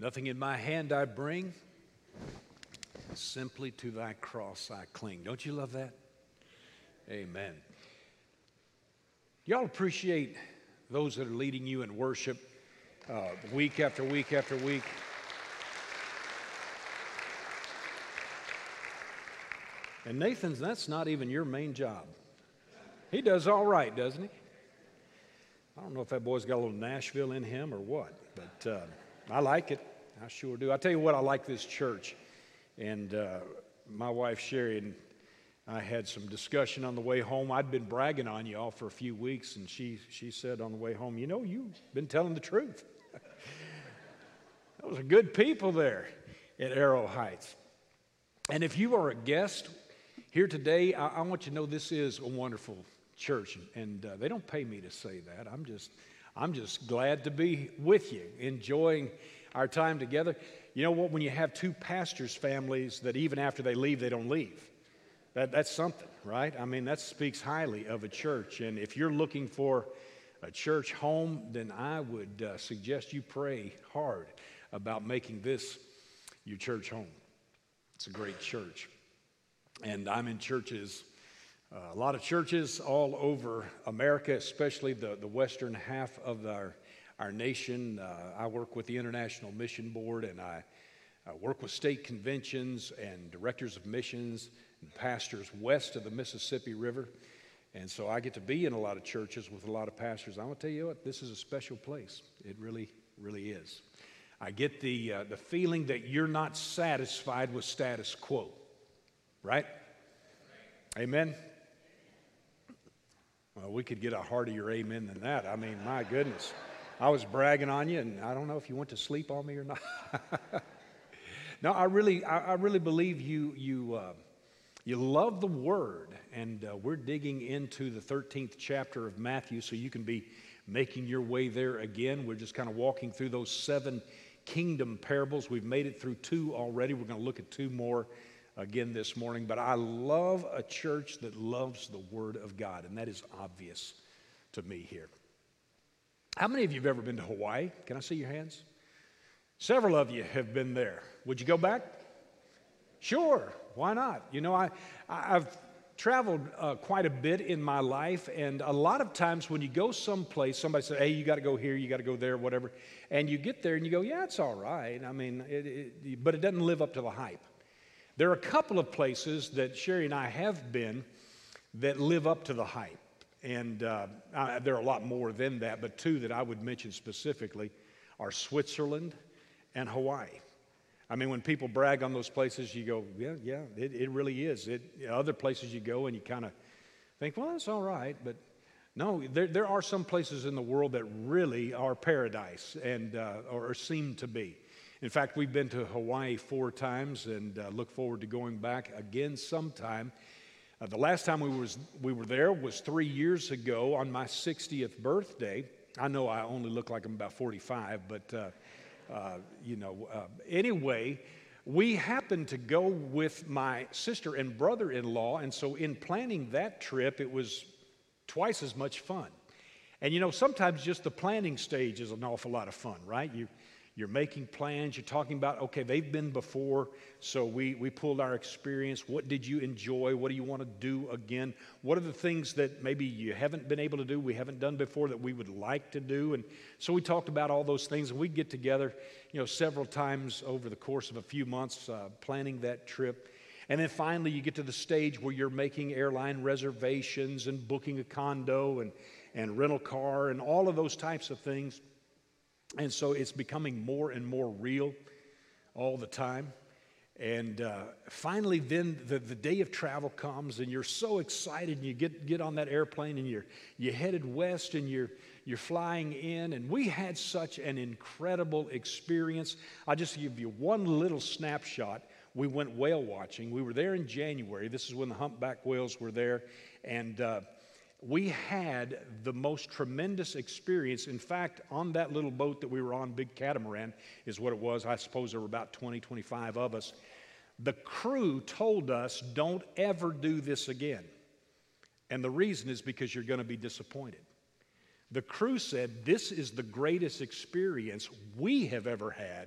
Nothing in my hand I bring, simply to thy cross I cling. Don't you love that? Amen. Y'all appreciate those that are leading you in worship week after week after week? And Nathan's, that's not even your main job. He does all right, doesn't he? I don't know if that boy's got a little Nashville in him or what, but I like it. I sure do. I tell you what, I like this church. And my wife, Sherry, and I had some discussion on the way home. I'd been bragging on you all for a few weeks, and she said on the way home, you know, you've been telling the truth. Those are good people there at Arrow Heights. And if you are a guest here today, I want you to know this is a wonderful church, and they don't pay me to say that. I'm just glad to be with you, enjoying our time together. You know what? When you have two pastors' families that even after they leave, they don't leave. That's something, right? I mean, that speaks highly of a church. And if you're looking for a church home, then I would suggest you pray hard about making this your church home. It's a great church. And I'm in churches, a lot of churches all over America, especially the western half of our nation. I work with the International Mission Board, and I work with state conventions and directors of missions and pastors west of the Mississippi River. And so I get to be in a lot of churches with a lot of pastors. I'm going to tell you what, this is a special place. It really, really is. I get the feeling that you're not satisfied with status quo, right? Amen? Well, we could get a heartier amen than that. I mean, my goodness. I was bragging on you, and I don't know if you went to sleep on me or not. No, I really believe you love the Word, and we're digging into the 13th chapter of Matthew, so you can be making your way there again. We're just kind of walking through those 7 kingdom parables. We've made it through 2 already. We're going to look at 2 more again this morning. But I love a church that loves the Word of God, and that is obvious to me here. How many of you have ever been to Hawaii? Can I see your hands? Several of you have been there. Would you go back? Sure. Why not? You know, I've traveled quite a bit in my life, and a lot of times when you go someplace, somebody says, hey, you got to go here, you got to go there, whatever, and you get there and you go, yeah, it's all right. I mean, but it doesn't live up to the hype. There are a couple of places that Sherry and I have been that live up to the hype. And there are a lot more than that, but 2 that I would mention specifically are Switzerland and Hawaii. I mean, when people brag on those places, you go, yeah, it really is. Other places you go and you kind of think, well, that's all right. But no, there are some places in the world that really are paradise and or seem to be. In fact, we've been to Hawaii 4 times and look forward to going back again sometime. The last time we were there was 3 years ago on my 60th birthday. I know I only look like I'm about 45, but anyway, we happened to go with my sister and brother-in-law, and so in planning that trip, it was twice as much fun. And you know, sometimes just the planning stage is an awful lot of fun, right? You're making plans, you're talking about, okay, they've been before, so we pulled our experience. What did you enjoy? What do you want to do again? What are the things that maybe you haven't been able to do, we haven't done before that we would like to do? And so we talked about all those things, and we'd get together, several times over the course of a few months planning that trip. And then finally you get to the stage where you're making airline reservations and booking a condo and rental car and all of those types of things. And so it's becoming more and more real all the time. And finally then the day of travel comes, and you're so excited, and you get on that airplane, and you're headed west, and you're flying in. And we had such an incredible experience. I'll just give you one little snapshot. We went whale watching. We were there in January. This is when the humpback whales were there. And we had the most tremendous experience. In fact, on that little boat that we were on, big catamaran is what it was. I suppose there were about 20, 25 of us. The crew told us, don't ever do this again. And the reason is because you're going to be disappointed. The crew said, this is the greatest experience we have ever had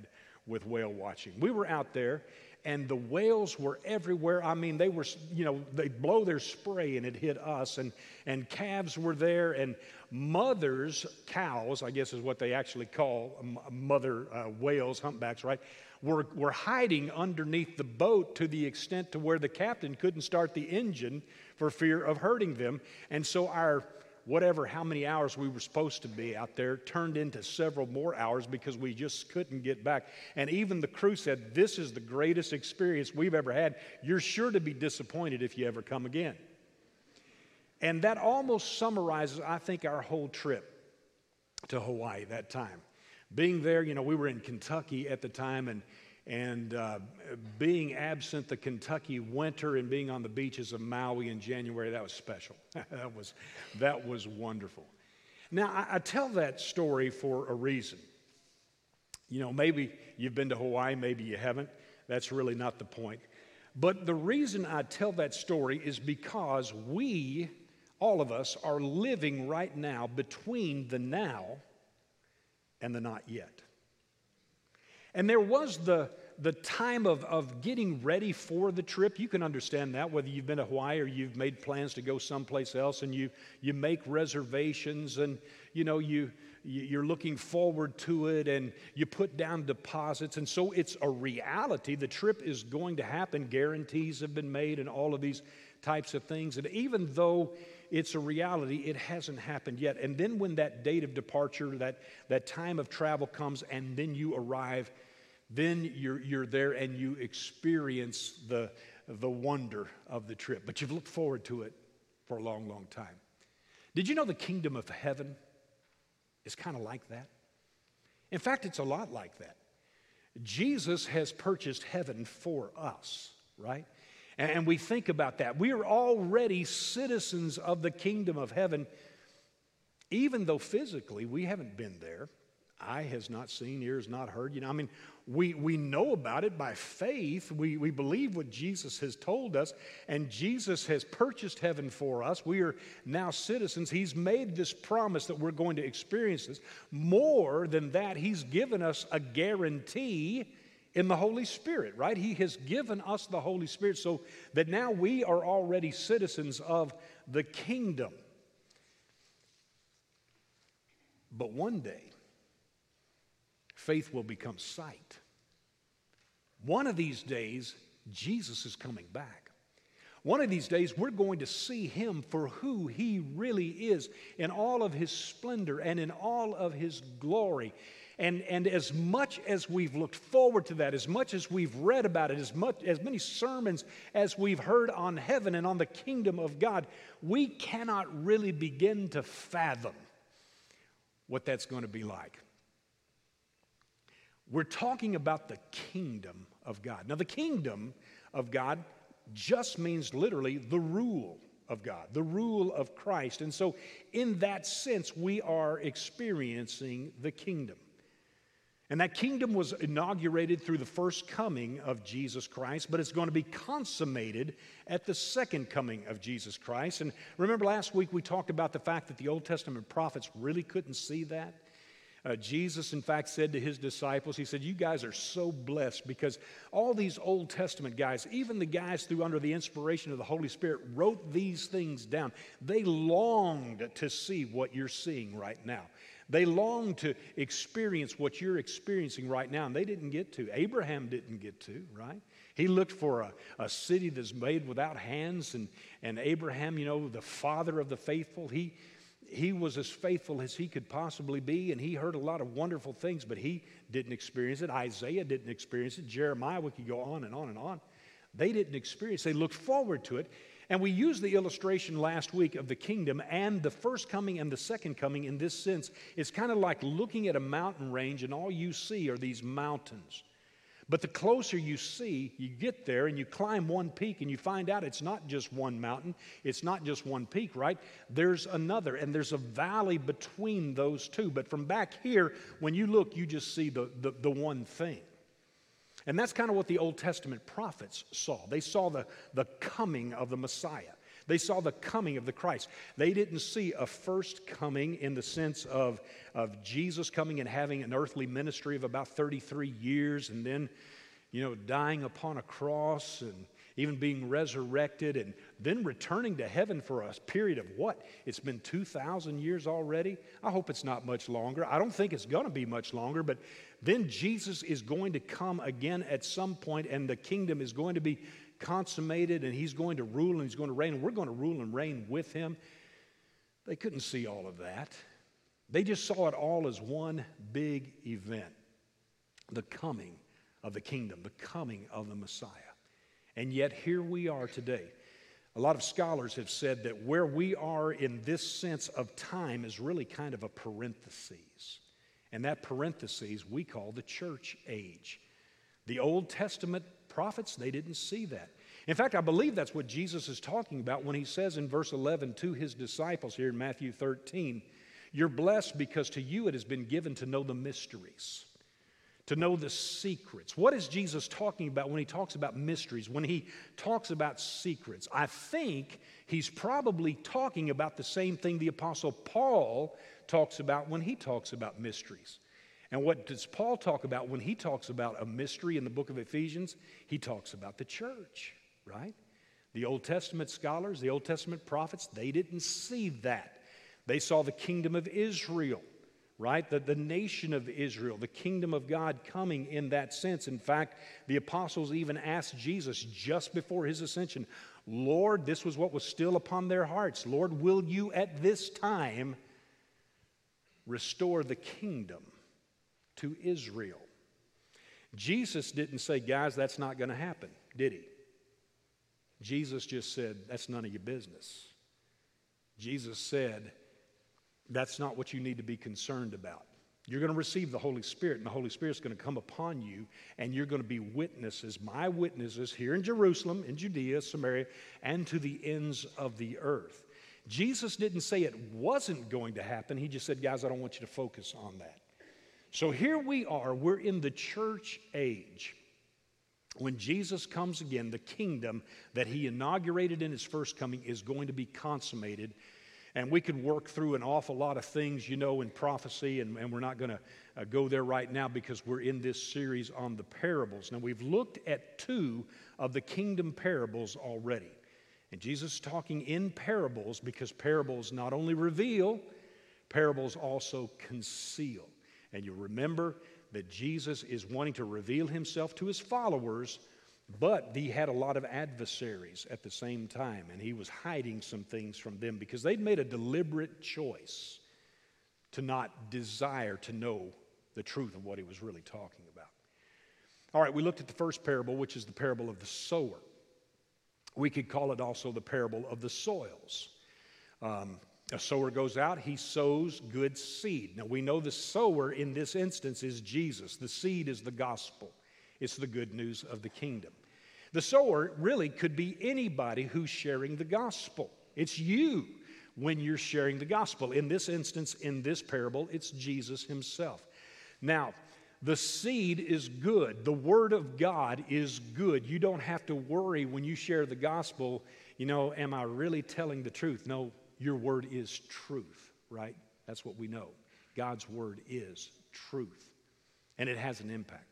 with whale watching. We were out there, and the whales were everywhere. I mean, they were, they'd blow their spray and it hit us, and calves were there, and mothers, cows, I guess is what they actually call mother whales, humpbacks, right, were hiding underneath the boat to the extent to where the captain couldn't start the engine for fear of hurting them. And so our how many hours we were supposed to be out there turned into several more hours because we just couldn't get back. And even the crew said, this is the greatest experience we've ever had. You're sure to be disappointed if you ever come again. And that almost summarizes, I think, our whole trip to Hawaii that time. Being there, we were in Kentucky at the time, and being absent the Kentucky winter and being on the beaches of Maui in January, that was special. that was wonderful. Now, I tell that story for a reason. Maybe you've been to Hawaii, maybe you haven't. That's really not the point. But the reason I tell that story is because we, all of us, are living right now between the now and the not yet. And there was the time of getting ready for the trip. You can understand that, whether you've been to Hawaii or you've made plans to go someplace else, and you make reservations, and you're looking forward to it, and you put down deposits, and so it's a reality. The trip is going to happen. Guarantees have been made and all of these types of things. And even though it's a reality, it hasn't happened yet. And then when that date of departure, that time of travel comes, and then you arrive, then you're there and you experience the wonder of the trip. But you've looked forward to it for a long, long time. Did you know the kingdom of heaven is kind of like that? In fact, it's a lot like that. Jesus has purchased heaven for us, right? And we think about that. We are already citizens of the kingdom of heaven, even though physically we haven't been there. Eye has not seen, ears not heard. We know about it by faith. We believe what Jesus has told us, and Jesus has purchased heaven for us. We are now citizens. He's made this promise that we're going to experience this. More than that, He's given us a guarantee in the Holy Spirit, right? He has given us the Holy Spirit so that now we are already citizens of the kingdom. But one day, faith will become sight. One of these days, Jesus is coming back. One of these days, we're going to see Him for who He really is in all of His splendor and in all of His glory. And as much as we've looked forward to that, as much as we've read about it, as many sermons as we've heard on heaven and on the kingdom of God, we cannot really begin to fathom what that's going to be like. We're talking about the kingdom of God. Now, the kingdom of God just means literally the rule of God, the rule of Christ. And so, in that sense, we are experiencing the kingdom. And that kingdom was inaugurated through the first coming of Jesus Christ, but it's going to be consummated at the second coming of Jesus Christ. And remember last week we talked about the fact that the Old Testament prophets really couldn't see that. Jesus, in fact, said to His disciples, He said, you guys are so blessed because all these Old Testament guys, even the guys under the inspiration of the Holy Spirit, wrote these things down. They longed to see what you're seeing right now. They longed to experience what you're experiencing right now, and they didn't get to. Abraham didn't get to, right? He looked for a city that's made without hands, and Abraham, the father of the faithful, he was as faithful as he could possibly be, and he heard a lot of wonderful things, but he didn't experience it. Isaiah didn't experience it. Jeremiah, we could go on and on and on. They didn't experience it. They looked forward to it. And we used the illustration last week of the kingdom and the first coming and the second coming in this sense. It's kind of like looking at a mountain range and all you see are these mountains. But the closer you see, you get there and you climb one peak and you find out it's not just one mountain, it's not just one peak, right? There's another, and there's a valley between those two. But from back here, when you look, you just see the one thing. And that's kind of what the Old Testament prophets saw. They saw the coming of the Messiah. They saw the coming of the Christ. They didn't see a first coming in the sense of Jesus coming and having an earthly ministry of about 33 years and then, dying upon a cross and even being resurrected and then returning to heaven for a period of what? It's been 2,000 years already. I hope it's not much longer. I don't think it's going to be much longer, but then Jesus is going to come again at some point, and the kingdom is going to be consummated, and he's going to rule and he's going to reign, and we're going to rule and reign with him. They couldn't see all of that. They just saw it all as one big event, the coming of the kingdom, the coming of the Messiah. And yet here we are today. A lot of scholars have said that where we are in this sense of time is really kind of a parenthesis. And that parenthesis we call the church age. The Old Testament prophets, they didn't see that. In fact, I believe that's what Jesus is talking about when he says in verse 11 to his disciples here in Matthew 13, "You're blessed because to you it has been given to know the mysteries, to know the secrets." What is Jesus talking about when he talks about mysteries, when he talks about secrets? I think he's probably talking about the same thing the Apostle Paul talks about when he talks about mysteries. And what does Paul talk about when he talks about a mystery in the book of Ephesians? He talks about the church, right? The Old Testament scholars, the Old Testament prophets, they didn't see that. They saw the kingdom of Israel, right? The nation of Israel, the kingdom of God coming in that sense. In fact, the apostles even asked Jesus just before his ascension, "Lord," this was what was still upon their hearts, "Lord, will you at this time restore the kingdom to Israel?" Jesus didn't say, "Guys, that's not going to happen," did he? Jesus just said, "That's none of your business." Jesus said, "That's not what you need to be concerned about. You're going to receive the Holy Spirit, and the Holy Spirit's going to come upon you, and you're going to be witnesses, my witnesses, here in Jerusalem, in Judea, Samaria, and to the ends of the earth." Jesus didn't say it wasn't going to happen. He just said, "Guys, I don't want you to focus on that." So here we are, we're in the church age. When Jesus comes again, the kingdom that he inaugurated in his first coming is going to be consummated. And we could work through an awful lot of things, in prophecy, and we're not going to go there right now because we're in this series on the parables. Now, we've looked at 2 of the kingdom parables already. And Jesus is talking in parables because parables not only reveal, parables also conceal. And you'll remember that Jesus is wanting to reveal himself to his followers, but he had a lot of adversaries at the same time, and he was hiding some things from them because they'd made a deliberate choice to not desire to know the truth of what he was really talking about. All right, we looked at the first parable, which is the parable of the sower. We could call it also the parable of the soils. A sower goes out, he sows good seed. Now we know the sower in this instance is Jesus. The seed is the gospel. It's the good news of the kingdom. The sower really could be anybody who's sharing the gospel. It's you when you're sharing the gospel. In this instance, in this parable, it's Jesus himself. Now, the seed is good. The word of God is good. You don't have to worry when you share the gospel, am I really telling the truth? No, your word is truth, right? That's what we know. God's word is truth, and it has an impact.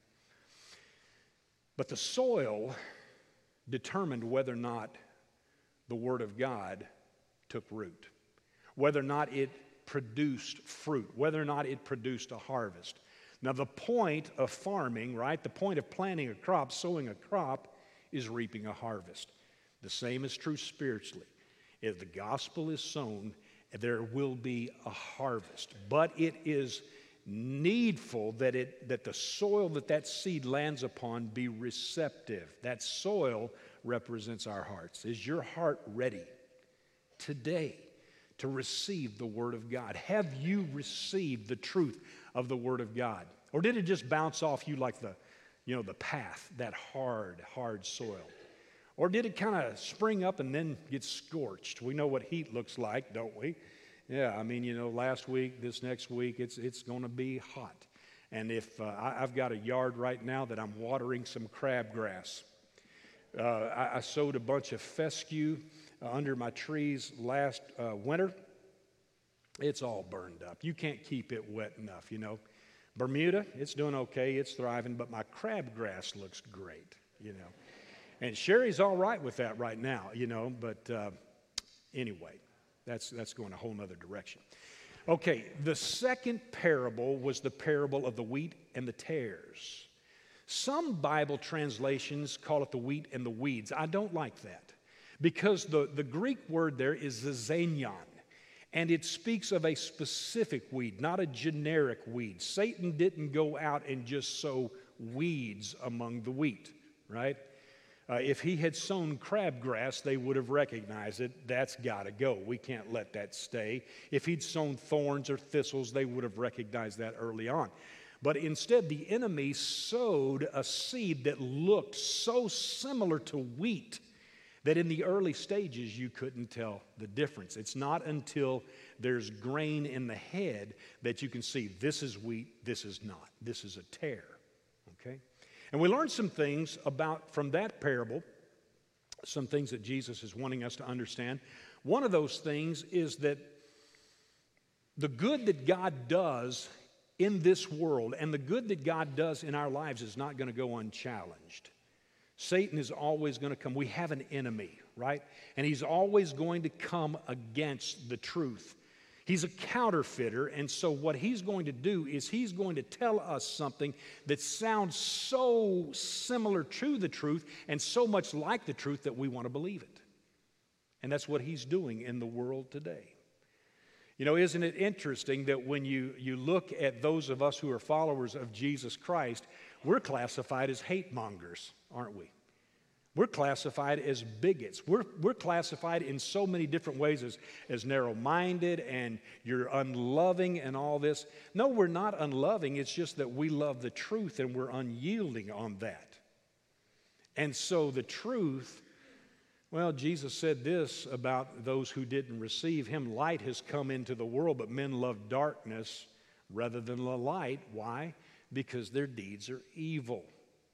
But the soil determined whether or not the word of God took root, whether or not it produced fruit, whether or not it produced a harvest. Now, the point of farming, right, the point of planting a crop, sowing a crop, is reaping a harvest. The same is true spiritually. If the gospel is sown, there will be a harvest. But it is needful that the soil that seed lands upon be receptive. That soil represents our hearts. Is your heart ready today to receive the Word of God? Have you received the truth of the Word of God? Or did it just bounce off you like the path, that hard soil? Or did it kind of spring up and then get scorched? We know what heat looks like, don't we? Yeah, last week, this next week, it's going to be hot. And if I've got a yard right now that I'm watering some crabgrass. I sowed a bunch of fescue under my trees last winter. It's all burned up. You can't keep it wet enough, you know. Bermuda, it's doing okay, it's thriving, but my crabgrass looks great, you know. And Sherry's all right with that right now, you know, but anyway, that's going a whole nother direction. Okay, the second parable was the parable of the wheat and the tares. Some Bible translations call it the wheat and the weeds. I don't like that because the Greek word there is zizanion. And it speaks of a specific weed, not a generic weed. Satan didn't go out and just sow weeds among the wheat, right? If he had sown crabgrass, they would have recognized it. That's got to go. We can't let that stay. If he'd sown thorns or thistles, they would have recognized that early on. But instead, the enemy sowed a seed that looked so similar to wheat that in the early stages you couldn't tell the difference. It's not until there's grain in the head that you can see this is wheat, this is not. This is a tare, okay? And we learned some things from that parable, some things that Jesus is wanting us to understand. One of those things is that the good that God does in this world and the good that God does in our lives is not going to go unchallenged. Satan is always going to come. We have an enemy, right? And he's always going to come against the truth. He's a counterfeiter, and so what he's going to do is he's going to tell us something that sounds so similar to the truth and so much like the truth that we want to believe it. And that's what he's doing in the world today. You know, isn't it interesting that when you look at those of us who are followers of Jesus Christ, we're classified as hate mongers, aren't we? We're classified as bigots. We're classified in so many different ways as narrow-minded and you're unloving and all this. No, we're not unloving. It's just that we love the truth and we're unyielding on that. And so the truth, well, Jesus said this about those who didn't receive him. Light has come into the world, but men love darkness rather than the light. Why? Because their deeds are evil.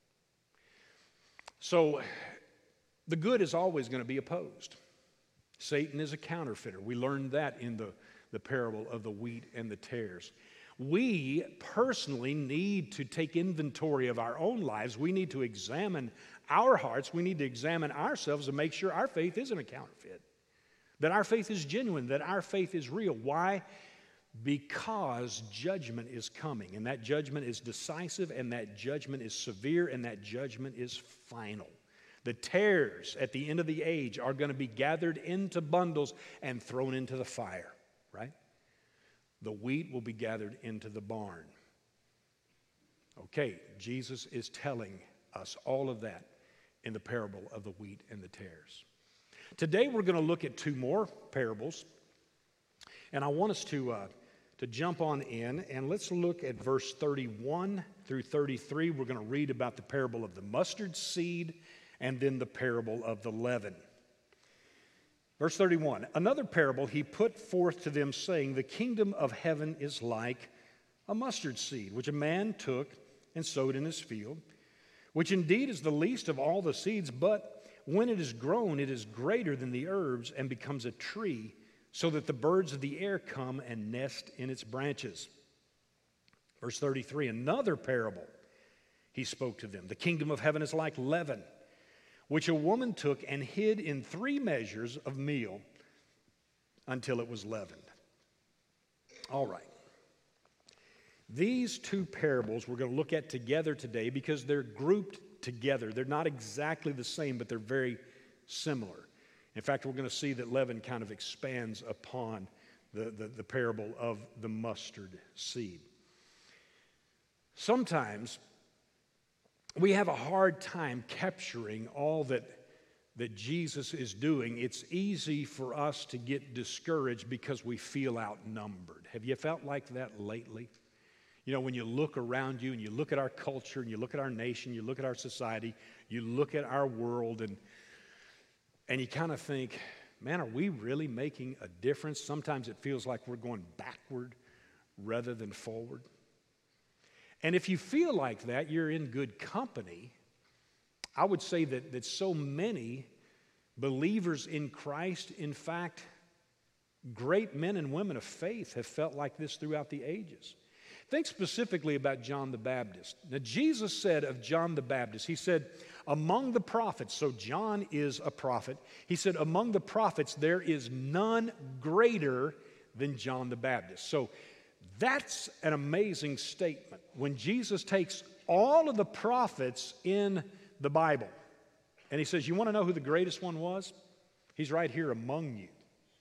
So the good is always going to be opposed. Satan is a counterfeiter. We learned that in the parable of the wheat and the tares. We personally need to take inventory of our own lives. We need to examine our hearts. We need to examine ourselves and make sure our faith isn't a counterfeit, that our faith is genuine, that our faith is real. Why? Because judgment is coming, and that judgment is decisive, and that judgment is severe, and that judgment is final. The tares at the end of the age are going to be gathered into bundles and thrown into the fire, right? The wheat will be gathered into the barn. Okay, Jesus is telling us all of that in the parable of the wheat and the tares. Today we're going to look at two more parables, and I want us to jump on in, and let's look at verse 31 through 33. We're going to read about the parable of the mustard seed and then the parable of the leaven. Verse 31, another parable he put forth to them, saying, the kingdom of heaven is like a mustard seed, which a man took and sowed in his field, which indeed is the least of all the seeds, but when it is grown, it is greater than the herbs and becomes a tree, so that the birds of the air come and nest in its branches. Verse 33, another parable he spoke to them. The kingdom of heaven is like leaven, which a woman took and hid in 3 measures of meal until it was leavened. All right. These two parables we're going to look at together today because they're grouped together. They're not exactly the same, but they're very similar. In fact, we're going to see that leaven kind of expands upon the parable of the mustard seed. Sometimes we have a hard time capturing all that Jesus is doing. It's easy for us to get discouraged because we feel outnumbered. Have you felt like that lately? You know, when you look around you and you look at our culture and you look at our nation, you look at our society, you look at our world, and you kind of think, man, are we really making a difference? Sometimes it feels like we're going backward rather than forward. And if you feel like that, you're in good company. I would say that so many Believers in Christ, in fact, great men and women of faith have felt like this throughout the ages. Think specifically about John the Baptist. Now, Jesus said of John the Baptist, he said, among the prophets, so John is a prophet, he said, among the prophets there is none greater than John the Baptist. So that's an amazing statement. When Jesus takes all of the prophets in the Bible, and he says, you want to know who the greatest one was? He's right here among you.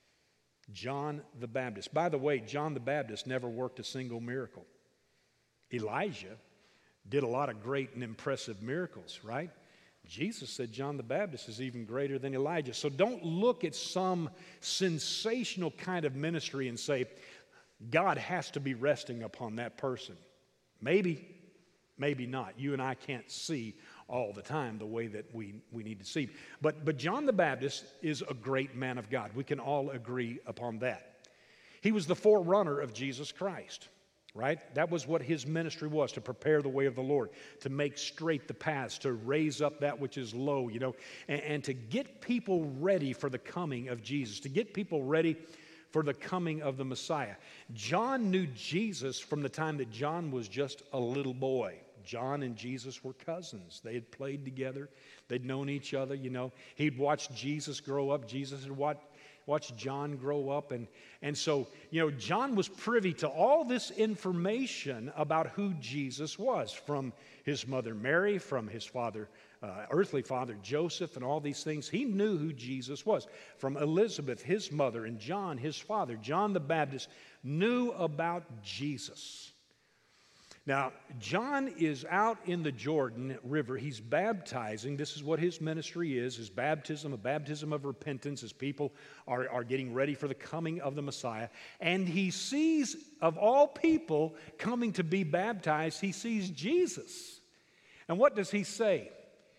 John the Baptist. By the way, John the Baptist never worked a single miracle. Elijah did a lot of great and impressive miracles, right? Jesus said John the Baptist is even greater than Elijah. So don't look at some sensational kind of ministry and say, God has to be resting upon that person. Maybe, maybe not. You and I can't see all the time the way that we need to see. But John the Baptist is a great man of God. We can all agree upon that. He was the forerunner of Jesus Christ, right? That was what his ministry was, to prepare the way of the Lord, to make straight the paths, to raise up that which is low, and to get people ready for the coming of Jesus, to get people ready for the coming of the Messiah. John knew Jesus from the time that John was just a little boy. John and Jesus were cousins. They had played together. They'd known each other, He'd watched Jesus grow up. Jesus had watched John grow up. And so, John was privy to all this information about who Jesus was, from his mother Mary, from his father, earthly father Joseph, and all these things. He knew who Jesus was. From Elizabeth, his mother, and John, his father, John the Baptist, knew about Jesus. Now, John is out in the Jordan River. He's baptizing. This is what his ministry is, his baptism, a baptism of repentance, as people are getting ready for the coming of the Messiah. And he sees, of all people coming to be baptized, he sees Jesus. And what does he say?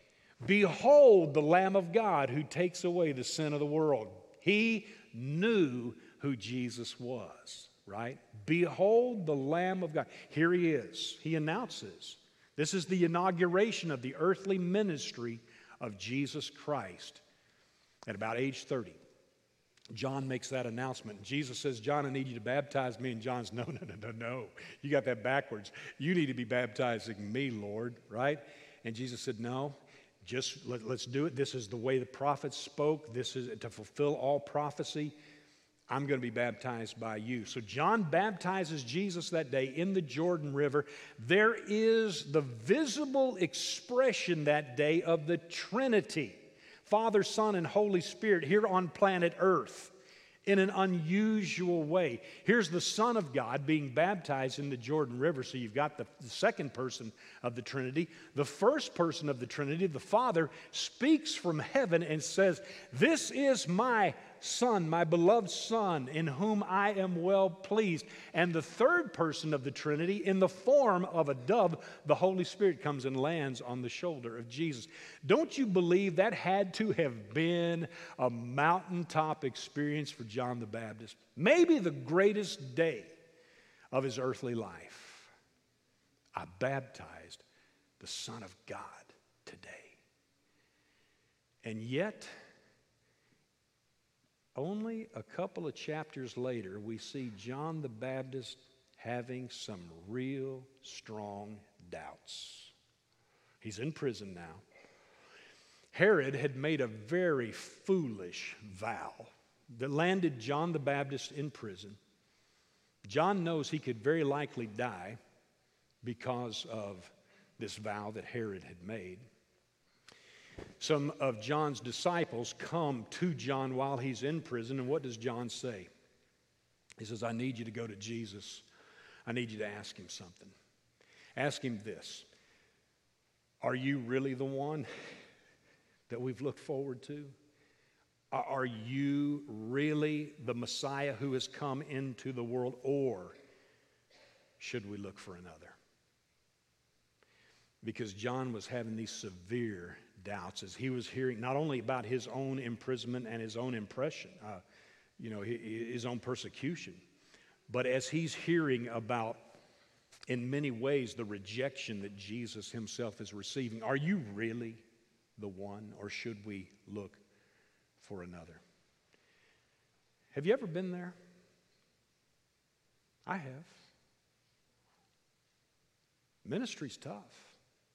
Behold the Lamb of God who takes away the sin of the world. He knew who Jesus was. Right? Behold the Lamb of God. Here he is. He announces. This is the inauguration of the earthly ministry of Jesus Christ at about age 30. John makes that announcement. Jesus says, John, I need you to baptize me. And John's, no. You got that backwards. You need to be baptizing me, Lord. Right? And Jesus said, no. Just let's do it. This is the way the prophets spoke. This is to fulfill all prophecy. I'm going to be baptized by you. So John baptizes Jesus that day in the Jordan River. There is the visible expression that day of the Trinity, Father, Son, and Holy Spirit here on planet Earth in an unusual way. Here's the Son of God being baptized in the Jordan River. So you've got the second person of the Trinity. The first person of the Trinity, the Father, speaks from heaven and says, "This is my Son, my beloved Son, in whom I am well pleased." And the third person of the Trinity, in the form of a dove, the Holy Spirit comes and lands on the shoulder of Jesus. Don't you believe that had to have been a mountaintop experience for John the Baptist? Maybe the greatest day of his earthly life. I baptized the Son of God today. And yet, only a couple of chapters later, we see John the Baptist having some real strong doubts. He's in prison now. Herod had made a very foolish vow that landed John the Baptist in prison. John knows he could very likely die because of this vow that Herod had made. Some of John's disciples come to John while he's in prison, and what does John say? He says, I need you to go to Jesus. I need you to ask him something. Ask him this: are you really the one that we've looked forward to? Are you really the Messiah who has come into the world, or should we look for another? Because John was having these severe doubts as he was hearing not only about his own imprisonment and his own impression, his own persecution, but as he's hearing about, in many ways, the rejection that Jesus himself is receiving. Are you really the one, or should we look for another. Have you ever been there? I have. Ministry's tough.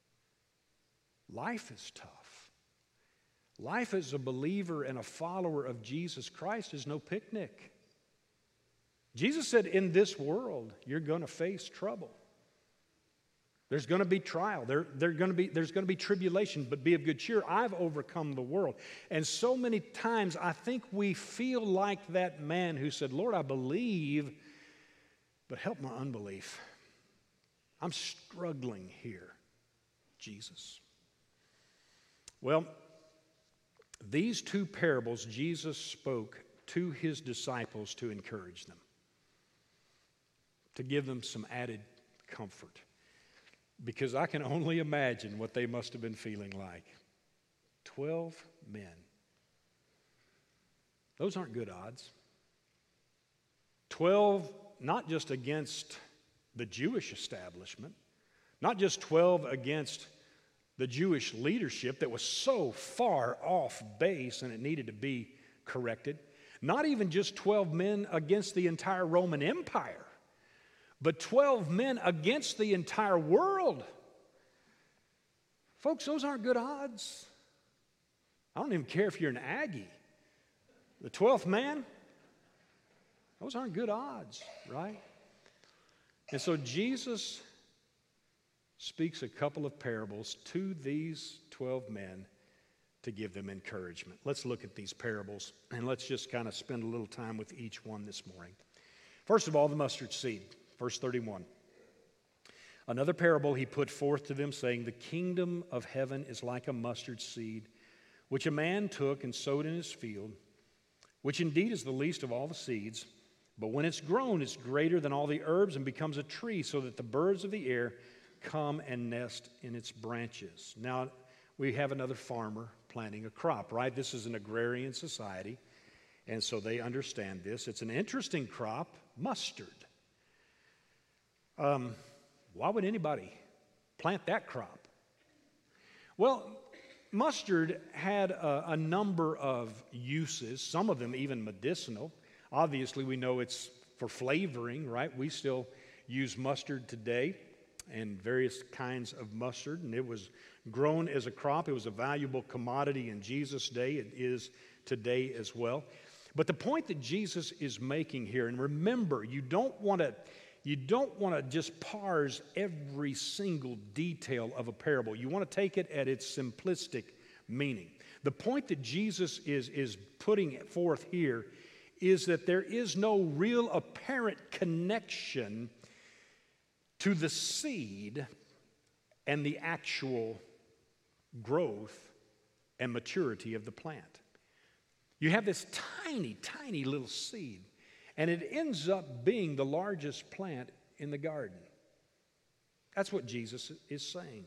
Life is tough. Life as a believer and a follower of Jesus Christ is no picnic. Jesus said, in this world, you're going to face trouble. There's going to be trial. There's going to be tribulation, but be of good cheer. I've overcome the world. And so many times I think we feel like that man who said, Lord, I believe, but help my unbelief. I'm struggling here, Jesus. Well, these two parables Jesus spoke to his disciples to encourage them, to give them some added comfort. Because I can only imagine what they must have been feeling like. 12 men. Those aren't good odds. 12, not just against the Jewish establishment, not just 12 against the Jewish leadership that was so far off base and it needed to be corrected, not even just 12 men against the entire Roman Empire, but 12 men against the entire world. Folks, those aren't good odds. I don't even care if you're an Aggie. The 12th man, those aren't good odds, right? And so Jesus speaks a couple of parables to these 12 men to give them encouragement. Let's look at these parables, and let's just kind of spend a little time with each one this morning. First of all, the mustard seed, verse 31. Another parable he put forth to them, saying, the kingdom of heaven is like a mustard seed, which a man took and sowed in his field, which indeed is the least of all the seeds. But when it's grown, it's greater than all the herbs and becomes a tree, so that the birds of the air come and nest in its branches. Now, we have another farmer planting a crop, right? This is an agrarian society, and so they understand this. It's an interesting crop, mustard. Why would anybody plant that crop? Well, mustard had a number of uses, some of them even medicinal. Obviously, we know it's for flavoring, right? We still use mustard today and various kinds of mustard, and it was grown as a crop. It was a valuable commodity in Jesus' day. It is today as well. But the point that Jesus is making here, and remember, you don't want to just parse every single detail of a parable. You want to take it at its simplistic meaning. The point that Jesus is putting forth here is that there is no real apparent connection to the seed and the actual growth and maturity of the plant. You have this tiny, tiny little seed, and it ends up being the largest plant in the garden. That's what Jesus is saying.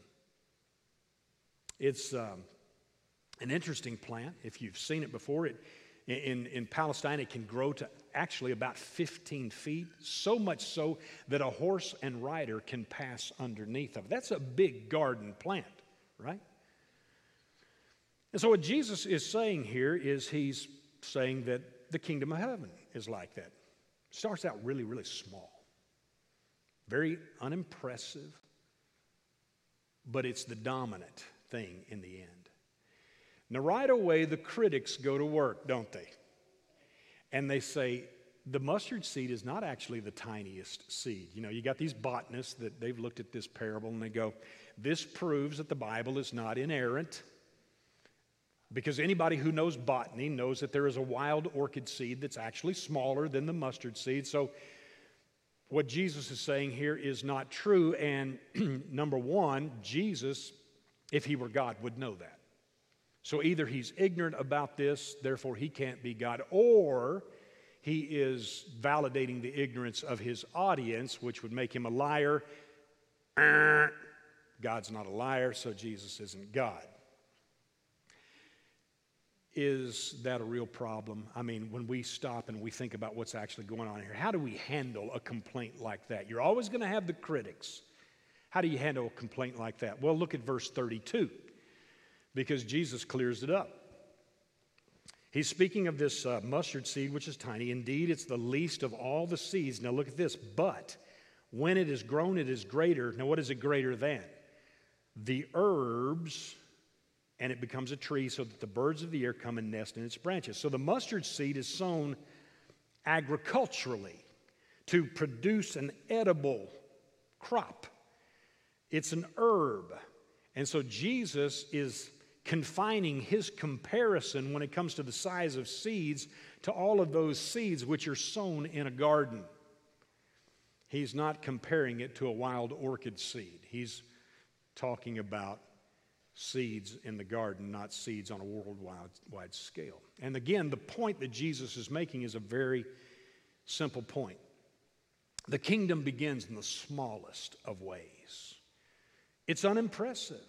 It's an interesting plant. If you've seen it before, in Palestine, it can grow to actually about 15 feet, so much so that a horse and rider can pass underneath of it. That's a big garden plant, right? And so what Jesus is saying here is he's saying that the kingdom of heaven is like that. It starts out really, really small, very unimpressive, but it's the dominant thing in the end. Now, right away, the critics go to work, don't they? And they say, the mustard seed is not actually the tiniest seed. You know, you got these botanists that they've looked at this parable and they go, this proves that the Bible is not inerrant. Because anybody who knows botany knows that there is a wild orchid seed that's actually smaller than the mustard seed. So what Jesus is saying here is not true. And number one, Jesus, if he were God, would know that. So either he's ignorant about this, therefore he can't be God, or he is validating the ignorance of his audience, which would make him a liar. God's not a liar, so Jesus isn't God. Is that a real problem? I mean, when we stop and we think about what's actually going on here, how do we handle a complaint like that? You're always going to have the critics. How do you handle a complaint like that? Well, look at verse 32, because Jesus clears it up. He's speaking of this mustard seed, which is tiny. Indeed, it's the least of all the seeds. Now look at this. But when it is grown, it is greater. Now what is it greater than? The herbs, and it becomes a tree so that the birds of the air come and nest in its branches. So the mustard seed is sown agriculturally to produce an edible crop. It's an herb. And so Jesus is confining his comparison when it comes to the size of seeds to all of those seeds which are sown in a garden. He's not comparing it to a wild orchid seed. He's talking about seeds in the garden, not seeds on a worldwide scale. And again, the point that Jesus is making is a very simple point. The kingdom begins in the smallest of ways. It's unimpressive.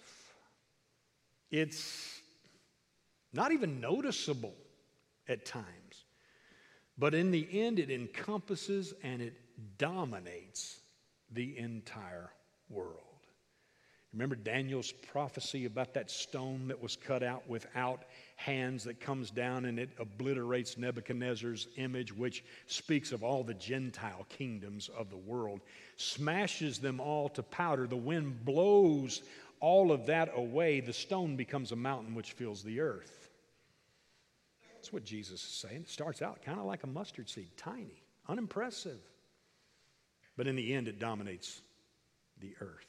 It's not even noticeable at times. But in the end, it encompasses and it dominates the entire world. Remember Daniel's prophecy about that stone that was cut out without hands that comes down and it obliterates Nebuchadnezzar's image, which speaks of all the Gentile kingdoms of the world, smashes them all to powder. The wind blows all of that away. The stone becomes a mountain which fills the earth. That's what Jesus is saying. It starts out kind of like a mustard seed, tiny, unimpressive. But in the end, it dominates the earth.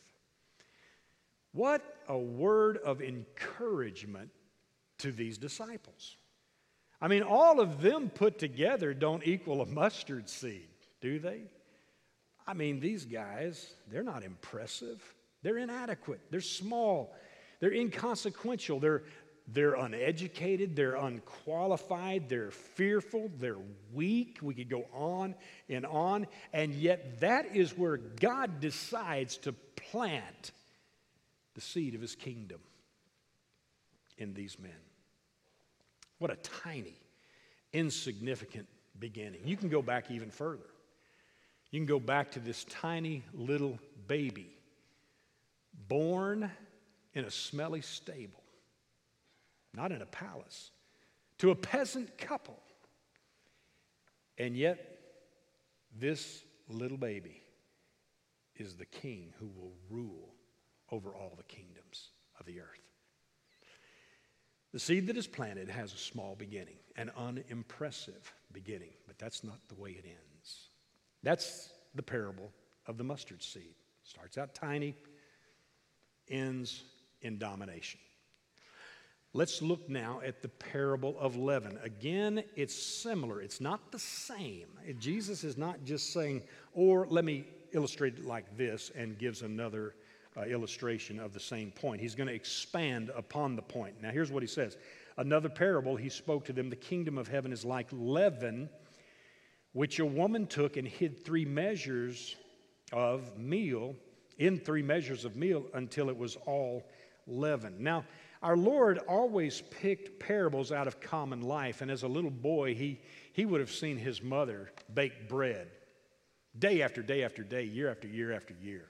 What a word of encouragement to these disciples. I mean, all of them put together don't equal a mustard seed, do they? I mean, these guys, they're not impressive. They're inadequate. They're small. They're inconsequential. They're uneducated. They're unqualified. They're fearful. They're weak. We could go on. And yet that is where God decides to plant the seed of his kingdom in these men. What a tiny, insignificant beginning. You can go back even further. You can go back to this tiny little baby born in a smelly stable, not in a palace, to a peasant couple. And yet, this little baby is the king who will rule over all the kingdoms of the earth. The seed that is planted has a small beginning, an unimpressive beginning, but that's not the way it ends. That's the parable of the mustard seed. Starts out tiny, ends in domination. Let's look now at the parable of leaven. Again, it's similar. It's not the same. Jesus is not just saying, or let me illustrate it like this, and gives another illustration of the same point. He's going to expand upon the point. Now, here's what he says. Another parable, he spoke to them, the kingdom of heaven is like leaven, which a woman took and hid 3 measures of meal, in 3 measures of meal, until it was all leavened. Now, our Lord always picked parables out of common life, and as a little boy, he would have seen his mother bake bread day after day after day, year after year after year.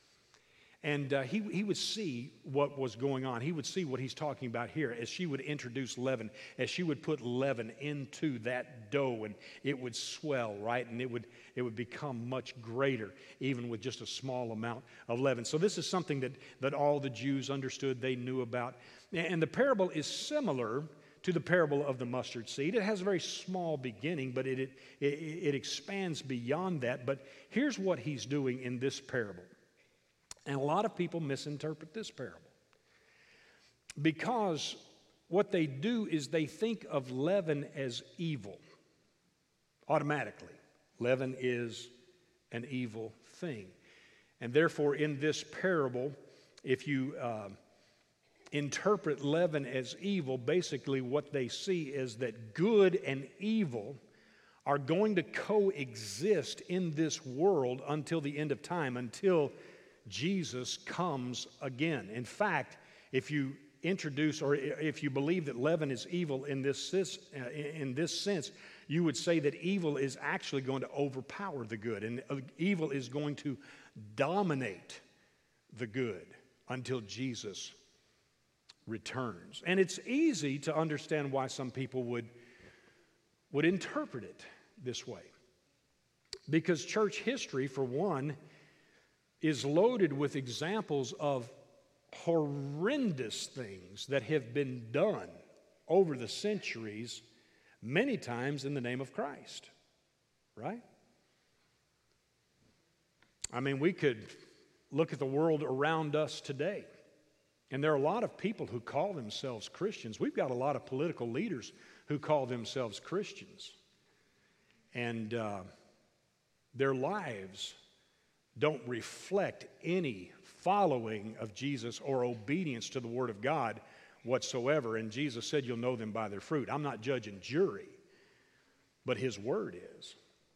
And he would see what was going on. He would see what he's talking about here as she would introduce leaven, as she would put leaven into that dough, and it would swell, right? And it would become much greater, even with just a small amount of leaven. So this is something that all the Jews understood, they knew about. And the parable is similar to the parable of the mustard seed. It has a very small beginning, but it expands beyond that. But here's what he's doing in this parable. And a lot of people misinterpret this parable because what they do is they think of leaven as evil automatically. Leaven is an evil thing. And therefore, in this parable, if you interpret leaven as evil, basically what they see is that good and evil are going to coexist in this world until the end of time, until Jesus comes again. In fact, if you introduce or if you believe that leaven is evil in this sense, you would say that evil is actually going to overpower the good, and evil is going to dominate the good until Jesus returns. And it's easy to understand why some people would would interpret it this way. Because church history, for one, is loaded with examples of horrendous things that have been done over the centuries, many times in the name of Christ, right? I mean, we could look at the world around us today, and there are a lot of people who call themselves Christians. We've got a lot of political leaders who call themselves Christians, and their lives don't reflect any following of Jesus or obedience to the Word of God whatsoever. And Jesus said, you'll know them by their fruit. I'm not judging jury, but His Word is.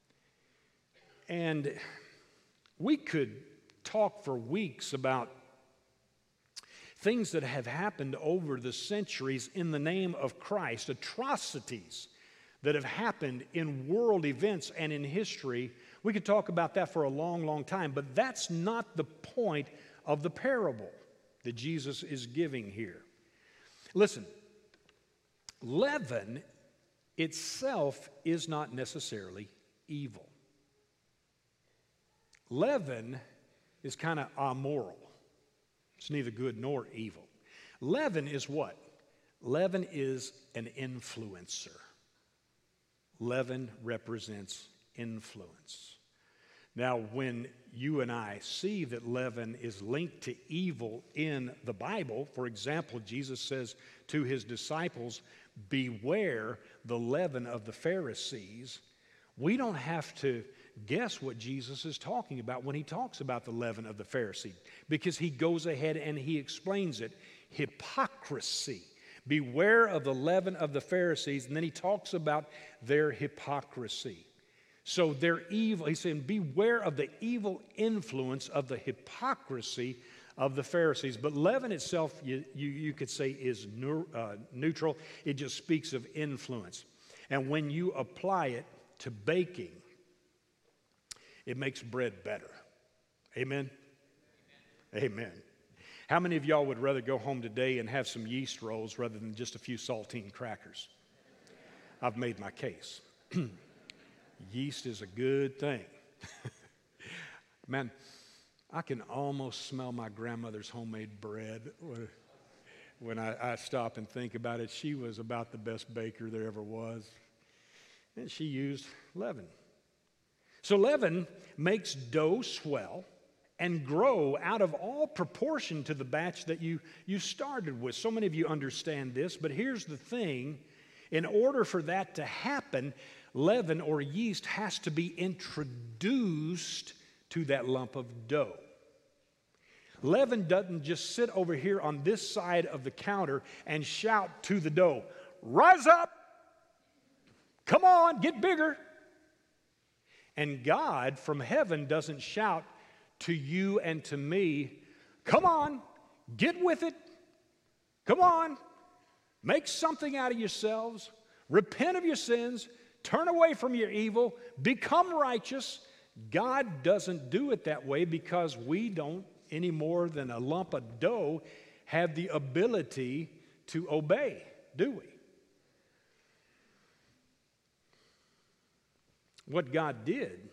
And we could talk for weeks about things that have happened over the centuries in the name of Christ, atrocities that have happened in world events and in history. We could talk about that for a long, long time, but that's not the point of the parable that Jesus is giving here. Listen, leaven itself is not necessarily evil. Leaven is kind of amoral. It's neither good nor evil. Leaven is what? Leaven is an influencer. Leaven represents influence. Now, when you and I see that leaven is linked to evil in the Bible, for example, Jesus says to His disciples, beware the leaven of the Pharisees. We don't have to guess what Jesus is talking about when He talks about the leaven of the Pharisee, because He goes ahead and He explains it. Hypocrisy. Beware of the leaven of the Pharisees, and then He talks about their hypocrisy. So they're evil. He's saying, beware of the evil influence of the hypocrisy of the Pharisees. But leaven itself, you could say, is neutral. It just speaks of influence. And when you apply it to baking, it makes bread better. Amen? Amen. How many of y'all would rather go home today and have some yeast rolls rather than just a few saltine crackers? I've made my case. Yeast is a good thing. Man, I can almost smell my grandmother's homemade bread when I stop and think about it. She was about the best baker there ever was. And she used leaven. So leaven makes dough swell and grow out of all proportion to the batch that you started with. So many of you understand this, but here's the thing. In order for that to happen, leaven or yeast has to be introduced to that lump of dough. Leaven doesn't just sit over here on this side of the counter and shout to the dough, rise up, come on, get bigger. And God from heaven doesn't shout to you and to me, come on, get with it, come on, make something out of yourselves, repent of your sins, turn away from your evil, become righteous. God doesn't do it that way because we don't, any more than a lump of dough, have the ability to obey, do we? What God did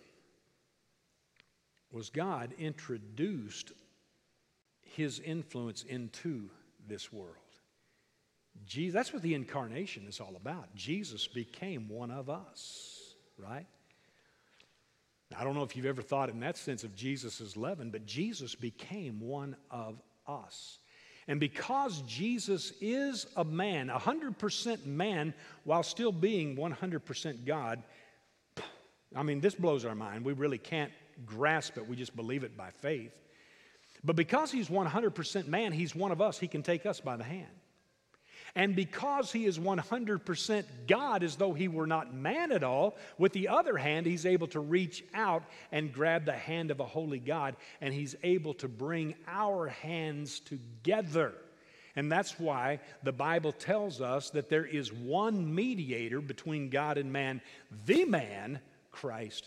was God introduced His influence into this world. That's what the incarnation is all about. Jesus became one of us, right? I don't know if you've ever thought in that sense of Jesus as leaven, but Jesus became one of us. And because Jesus is a man, 100% man, while still being 100% God, I mean, this blows our mind. We really can't grasp it. We just believe it by faith. But because He's 100% man, He's one of us. He can take us by the hand. And because He is 100% God, as though He were not man at all, with the other hand, He's able to reach out and grab the hand of a holy God, and He's able to bring our hands together. And that's why the Bible tells us that there is one mediator between God and man, the man, Christ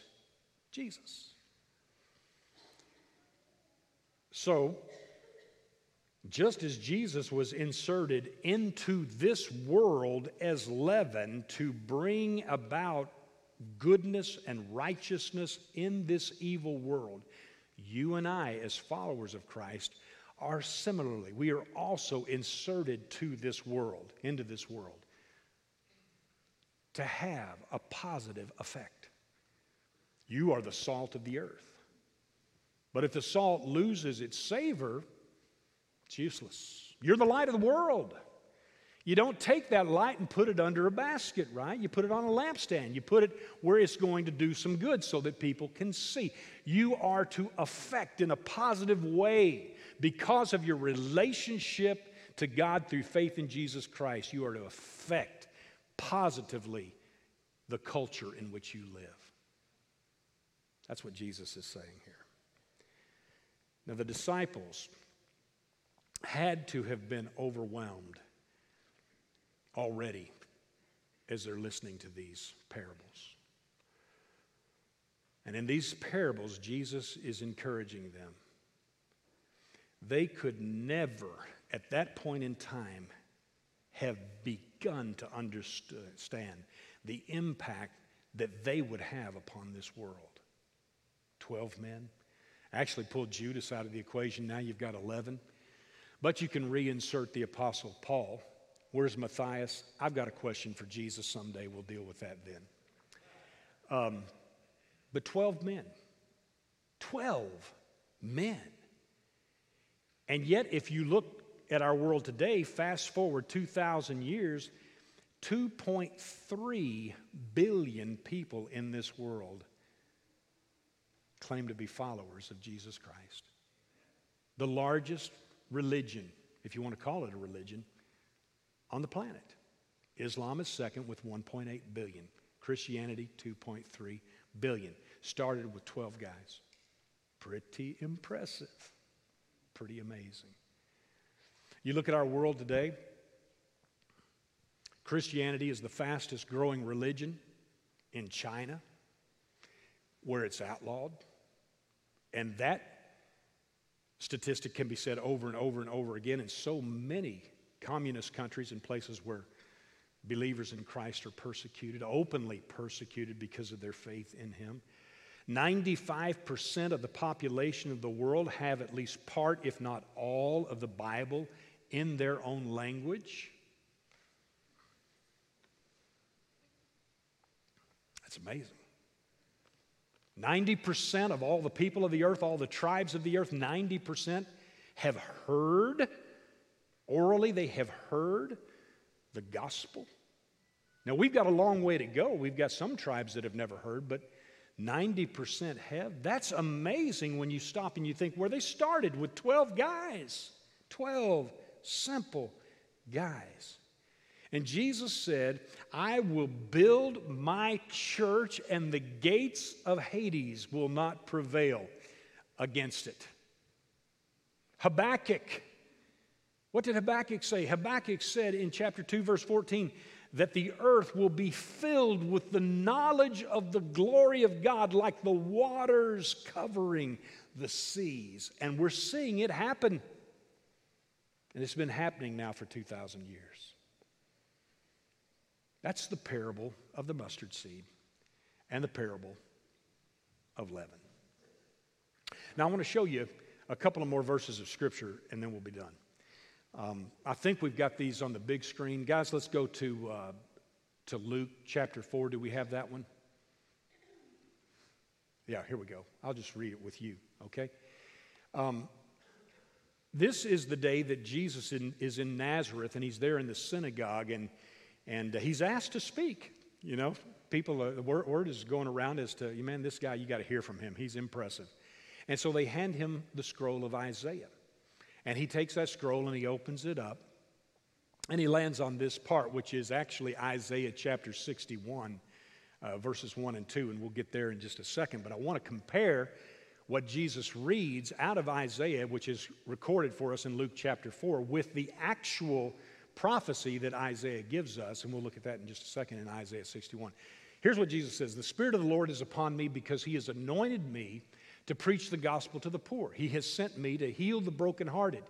Jesus. So, Just as Jesus was inserted into this world as leaven to bring about goodness and righteousness in this evil world, you and I, as followers of Christ, are similarly. We are also inserted to this world, into this world, to have a positive effect. You are the salt of the earth. But if the salt loses its savor, it's useless. You're the light of the world. You don't take that light and put it under a basket, right? You put it on a lampstand. You put it where it's going to do some good so that people can see. You are to affect in a positive way because of your relationship to God through faith in Jesus Christ. You are to affect positively the culture in which you live. That's what Jesus is saying here. Now, the disciples had to have been overwhelmed already as they're listening to these parables. And in these parables, Jesus is encouraging them. They could never, at that point in time, have begun to understand the impact that they would have upon this world. 12 men. Actually pulled Judas out of the equation. Now you've got 11. But you can reinsert the Apostle Paul. Where's Matthias? I've got a question for Jesus someday. We'll deal with that then. But 12 men. 12 men. And yet, if you look at our world today, fast forward 2,000 years, 2.3 billion people in this world claim to be followers of Jesus Christ. The largest religion, if you want to call it a religion, on the planet. Islam is second with 1.8 billion. Christianity, 2.3 billion. Started with 12 guys. Pretty impressive. Pretty amazing. You look at our world today, Christianity is the fastest growing religion in China, where it's outlawed. And that statistic can be said over and over and over again in so many communist countries and places where believers in Christ are persecuted, openly persecuted because of their faith in Him. 95% of the population of the world have at least part, if not all, of the Bible in their own language. That's amazing. 90% of all the people of the earth, all the tribes of the earth, 90% have heard, orally they have heard the gospel. Now we've got a long way to go. We've got some tribes that have never heard, but 90% have. That's amazing when you stop and you think where they started with 12 guys. 12 simple guys. And Jesus said, I will build my church and the gates of Hades will not prevail against it. Habakkuk. What did Habakkuk say? Habakkuk said in chapter 2, verse 14, that the earth will be filled with the knowledge of the glory of God like the waters covering the seas. And we're seeing it happen. And it's been happening now for 2,000 years. That's the parable of the mustard seed and the parable of leaven. Now I want to show you a couple of more verses of Scripture and then we'll be done. I think we've got these on the big screen. Guys, let's go to Luke chapter 4. Do we have that one? Yeah, here we go. I'll just read it with you, okay? This is the day that Jesus is in Nazareth and he's there in the synagogue and he's asked to speak. You know, people, the word is going around as to, man, this guy, you got to hear from him. He's impressive. And so they hand him the scroll of Isaiah. And he takes that scroll and he opens it up. And he lands on this part, which is actually Isaiah chapter 61, verses 1 and 2. And we'll get there in just a second. But I want to compare what Jesus reads out of Isaiah, which is recorded for us in Luke chapter 4, with the actual prophecy that Isaiah gives us, and we'll look at that in just a second in Isaiah 61. Here's what Jesus says: the Spirit of the Lord is upon me because He has anointed me to preach the gospel to the poor. He has sent me to heal the brokenhearted,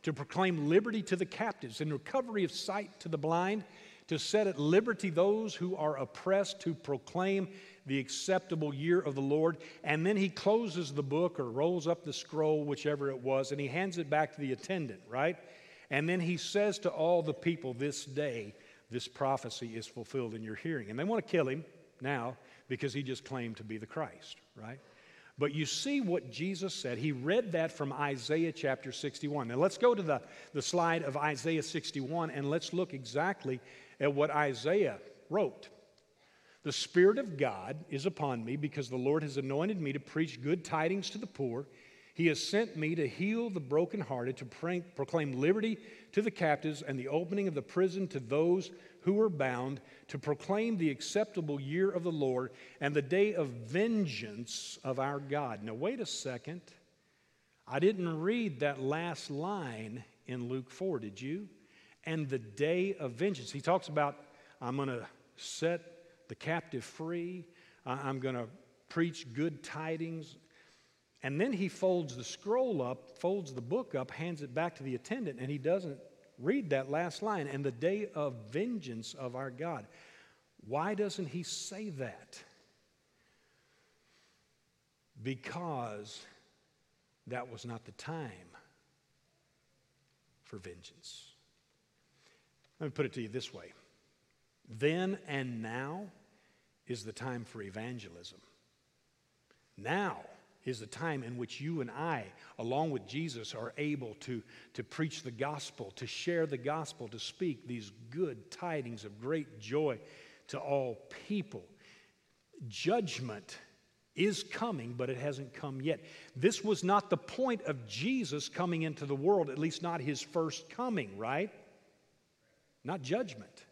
to proclaim liberty to the captives and recovery of sight to the blind, to set at liberty those who are oppressed, to proclaim the acceptable year of the Lord. And then he closes the book or rolls up the scroll, whichever it was, and he hands it back to the attendant, right? And then he says to all the people, this day, this prophecy is fulfilled in your hearing. And they want to kill him now because he just claimed to be the Christ, right? But you see what Jesus said. He read that from Isaiah chapter 61. Now let's go to the slide of Isaiah 61 and let's look exactly at what Isaiah wrote. The Spirit of God is upon me because the Lord has anointed me to preach good tidings to the poor. He has sent me to heal the brokenhearted, to proclaim liberty to the captives and the opening of the prison to those who are bound, to proclaim the acceptable year of the Lord and the day of vengeance of our God. Now, wait a second. I didn't read that last line in Luke 4, did you? And the day of vengeance. He talks about, I'm going to set the captive free. I'm going to preach good tidings. And then he folds the scroll up, folds the book up, hands it back to the attendant, and he doesn't read that last line, and the day of vengeance of our God. Why doesn't he say that? Because that was not the time for vengeance. Let me put it to you this way. Then and now is the time for evangelism. Now is the time in which you and I, along with Jesus, are able to preach the gospel, to share the gospel, to speak these good tidings of great joy to all people. Judgment is coming, but it hasn't come yet. This was not the point of Jesus coming into the world, at least not his first coming, right? Not judgment.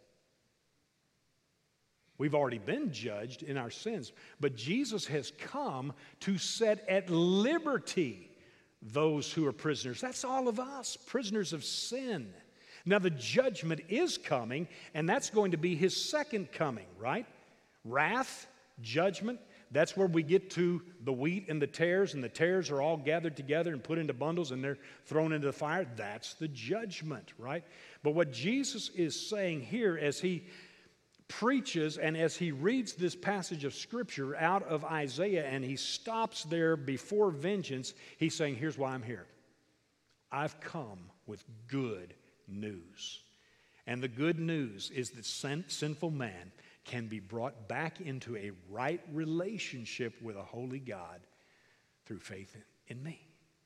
We've already been judged in our sins, but Jesus has come to set at liberty those who are prisoners. That's all of us, prisoners of sin. Now the judgment is coming, and that's going to be his second coming, right? Wrath, judgment, that's where we get to the wheat and the tares are all gathered together and put into bundles and they're thrown into the fire. That's the judgment, right? But what Jesus is saying here as he preaches and as he reads this passage of Scripture out of Isaiah and he stops there before vengeance, he's saying, here's why I'm here. I've come with good news. And the good news is that sinful man can be brought back into a right relationship with a holy God through faith in me.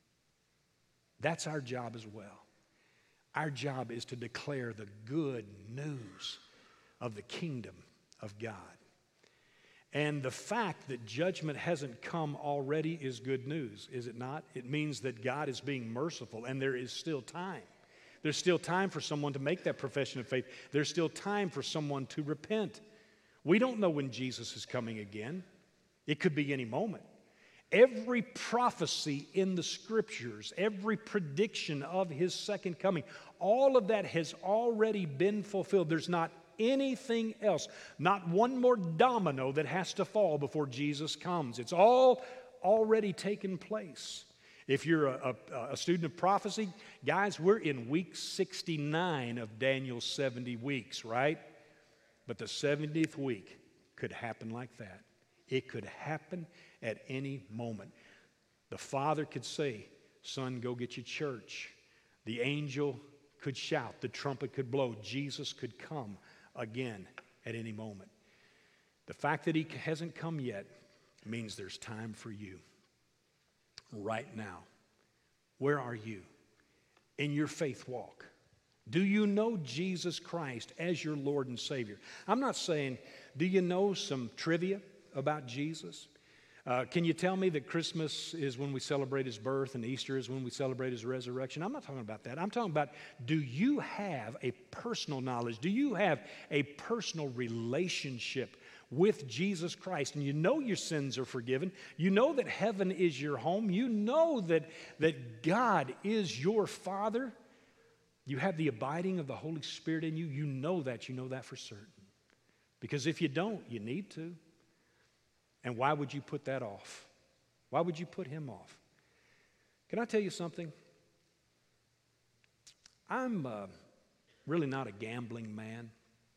That's our job as well. Our job is to declare the good news of the kingdom of God. And the fact that judgment hasn't come already is good news, is it not? It means that God is being merciful and there is still time. There's still time for someone to make that profession of faith. There's still time for someone to repent. We don't know when Jesus is coming again. It could be any moment. Every prophecy in the Scriptures, every prediction of his second coming, all of that has already been fulfilled. There's not anything else, not one more domino that has to fall before Jesus comes. It's all already taken place. If you're a student of prophecy, guys, we're in week 69 of Daniel's 70 weeks, right? But the 70th week could happen like that. It could happen at any moment. The Father could say, son, go get your church. The angel could shout. The trumpet could blow. Jesus could come again at any moment. The fact that he hasn't come yet means there's time for you right now. Where are you in your faith walk? Do you know Jesus Christ as your Lord and Savior? I'm not saying, do you know some trivia about Jesus? Can you tell me that Christmas is when we celebrate his birth and Easter is when we celebrate his resurrection? I'm not talking about that. I'm talking about, do you have a personal knowledge? Do you have a personal relationship with Jesus Christ? And you know your sins are forgiven. You know that heaven is your home. You know that God is your Father. You have the abiding of the Holy Spirit in you. You know that for certain. Because if you don't, you need to. And why would you put that off? Why would you put him off? Can I tell you something? I'm really not a gambling man.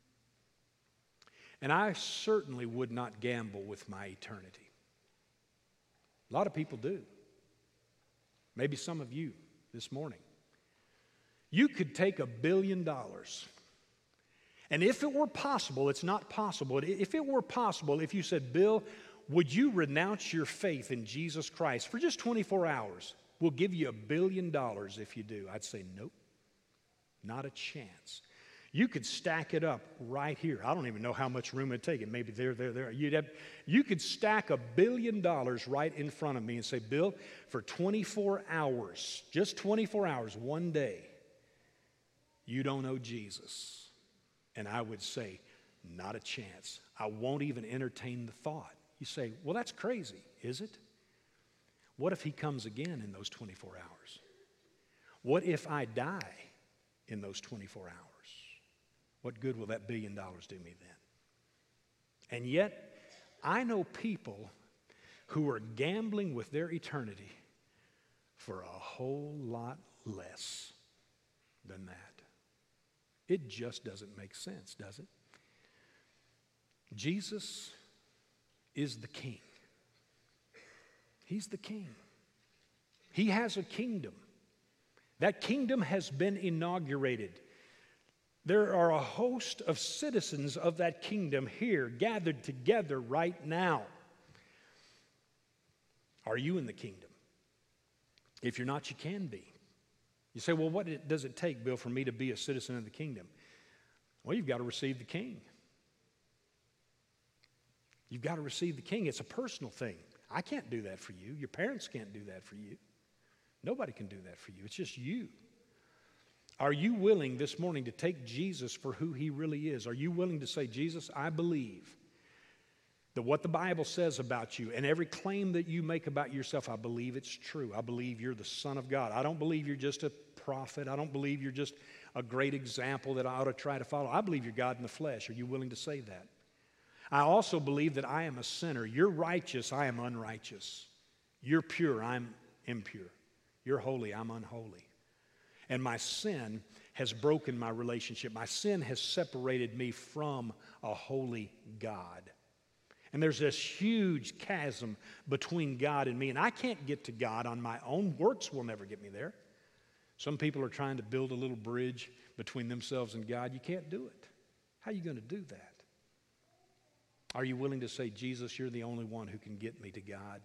And I certainly would not gamble with my eternity. A lot of people do. Maybe some of you this morning. You could take $1 billion, and if it were possible, it's not possible, if it were possible, if you said, Bill, would you renounce your faith in Jesus Christ for just 24 hours? We'll give you $1 billion if you do. I'd say, nope, not a chance. You could stack it up right here. I don't even know how much room it'd take it. Maybe there. You could stack $1 billion right in front of me and say, Bill, for 24 hours, just 24 hours, one day, you don't know Jesus. And I would say, not a chance. I won't even entertain the thought. You say, well, that's crazy, is it? What if he comes again in those 24 hours? What if I die in those 24 hours? What good will that $1 billion do me then? And yet, I know people who are gambling with their eternity for a whole lot less than that. It just doesn't make sense, does it? Jesus is the King. He's the King. He has a kingdom. That kingdom has been inaugurated. There are a host of citizens of that kingdom here gathered together right now. Are you in the kingdom? If you're not, you can be. You say, well, what does it take, Bill, for me to be a citizen of the kingdom? Well, you've got to receive the King. You've got to receive the King. It's a personal thing. I can't do that for you. Your parents can't do that for you. Nobody can do that for you. It's just you. Are you willing this morning to take Jesus for who he really is? Are you willing to say, Jesus, I believe that what the Bible says about you and every claim that you make about yourself, I believe it's true. I believe you're the Son of God. I don't believe you're just a prophet. I don't believe you're just a great example that I ought to try to follow. I believe you're God in the flesh. Are you willing to say that? I also believe that I am a sinner. You're righteous. I am unrighteous. You're pure. I'm impure. You're holy. I'm unholy. And my sin has broken my relationship. My sin has separated me from a holy God. And there's this huge chasm between God and me. And I can't get to God on my own. Works will never get me there. Some people are trying to build a little bridge between themselves and God. You can't do it. How are you going to do that? Are you willing to say, Jesus, you're the only one who can get me to God?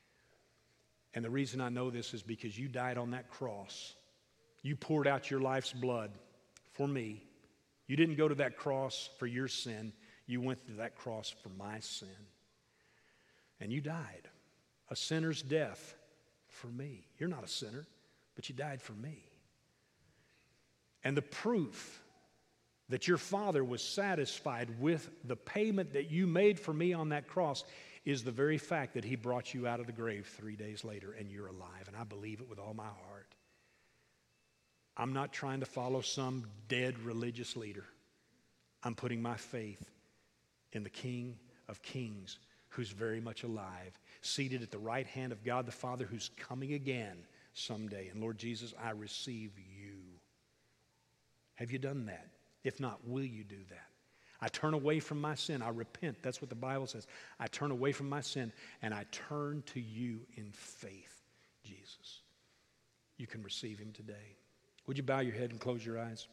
And the reason I know this is because you died on that cross. You poured out your life's blood for me. You didn't go to that cross for your sin. You went to that cross for my sin. And you died a sinner's death for me. You're not a sinner, but you died for me. And the proof that your Father was satisfied with the payment that you made for me on that cross is the very fact that he brought you out of the grave 3 days later and you're alive. And I believe it with all my heart. I'm not trying to follow some dead religious leader. I'm putting my faith in the King of Kings, who's very much alive, seated at the right hand of God the Father, who's coming again someday. And Lord Jesus, I receive you. Have you done that? If not, will you do that? I turn away from my sin. I repent. That's what the Bible says. I turn away from my sin and I turn to you in faith, Jesus. You can receive him today. Would you bow your head and close your eyes?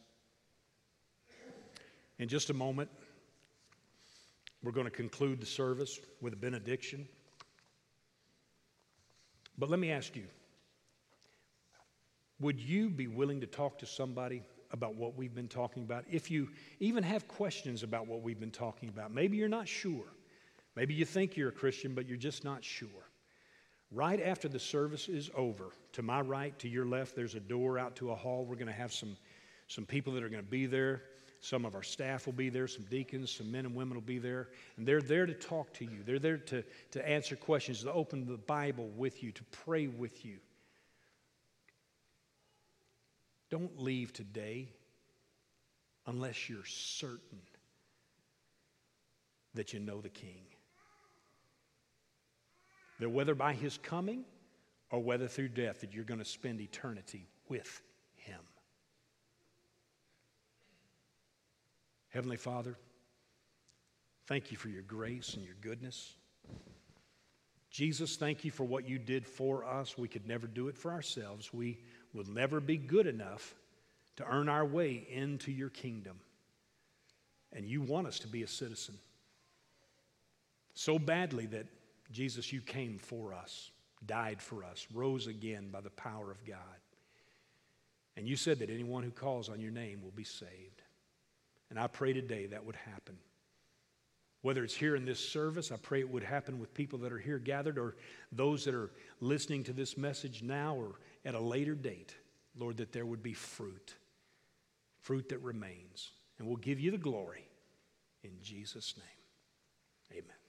In just a moment, we're going to conclude the service with a benediction. But let me ask you, would you be willing to talk to somebody about what we've been talking about? If you even have questions about what we've been talking about, maybe you're not sure. Maybe you think you're a Christian, but you're just not sure. Right after the service is over, to my right, to your left, there's a door out to a hall. We're going to have some people that are going to be there. Some of our staff will be there, some deacons, some men and women will be there. And they're there to talk to you. They're there to answer questions, to open the Bible with you, to pray with you. Don't leave today unless you're certain that you know the King. That whether by his coming or whether through death, that you're going to spend eternity with him. Heavenly Father, thank you for your grace and your goodness. Jesus, thank you for what you did for us. We could never do it for ourselves. We will never be good enough to earn our way into your kingdom. And you want us to be a citizen so badly that, Jesus, you came for us, died for us, rose again by the power of God. And you said that anyone who calls on your name will be saved. And I pray today that would happen. Whether it's here in this service, I pray it would happen with people that are here gathered, or those that are listening to this message now or at a later date. Lord, that there would be fruit that remains. And we'll give you the glory in Jesus' name. Amen.